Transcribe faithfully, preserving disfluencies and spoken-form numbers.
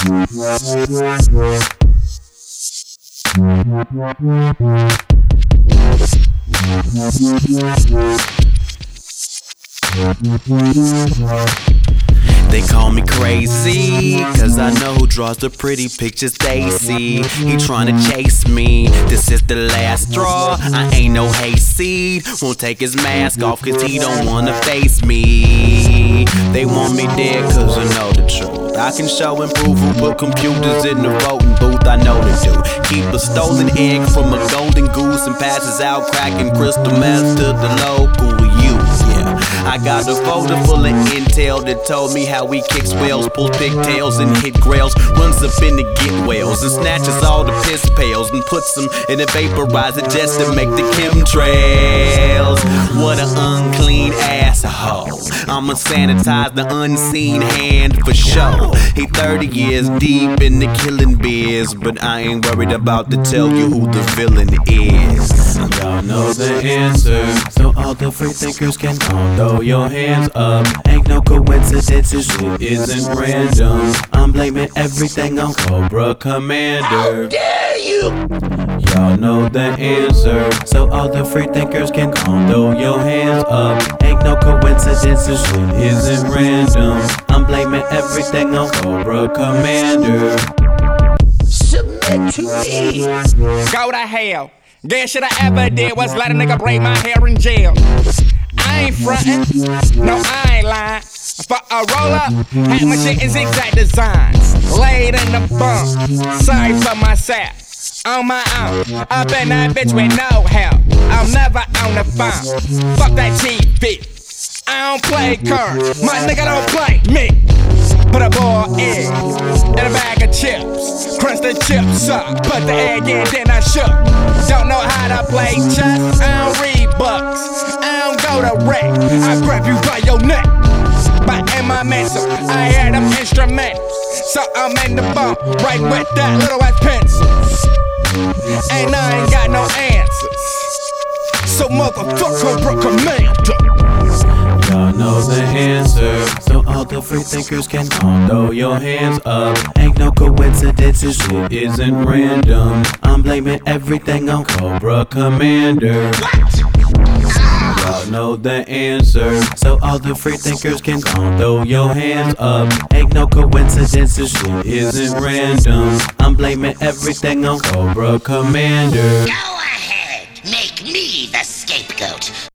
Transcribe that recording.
They call me crazy, cause I know who draws the pretty pictures they see. He tryna chase me, this is the last straw. I ain't no hayseed, won't take his mask off cause he don't wanna face me. They want me dead cause I know the truth. I can show and prove who put computers in the voting booth, I know the do. Keep a stolen egg from a golden goose and passes out cracking crystal meth to the local youth. Yeah, I got a folder full of intel that told me how he kicks whales, pulls pigtails and hit grails, runs up in the get whales and snatches all the piss pails and puts them in a vaporizer just to make the chemtrails. What an unclean asshole. I'ma sanitize the unseen hand for sure. He thirty years deep in the killing biz, but I ain't worried about to tell you who the villain is. Y'all know the answer, so all the free thinkers can all throw your hands up. Ain't no coincidences, it isn't random. I'm blaming everything on Cobra Commander. How dare you! Y'all know the answer, so all the free thinkers can all throw your hands up. Ain't no coincidences, it isn't random. I'm blaming everything on Cobra Commander. Submit to me. Go to hell. Guess shit I ever did was let a nigga braid my hair in jail. I ain't frontin', no I ain't lying. For a roll up, had my shit in zigzag designs. Laid in the bunk, sorry for myself. On my own, up in that bitch with no help. I'm never on the phone, fuck that T V. I don't play cards, my nigga don't play me. Put a ball in, in a bag of chips. Crunch the chips up, put the egg in, then I shook. Don't know how to play chess, I don't read books. I don't go to wreck, I grab you by your neck. But in my mental, I hear them instrumentals. So I'm in the bump, right with that little ass pencils. And I ain't got no answers. So motherfucker, Cobra Commander. Y'all know the answer, so all the free thinkers can all throw your hands up. Ain't no coincidences, it isn't random. I'm blaming everything on Cobra Commander. Y'all know the answer, so all the free thinkers can all throw your hands up. Ain't no coincidences, it isn't random. I'm blaming everything on Cobra Commander. Go ahead, make me the scapegoat.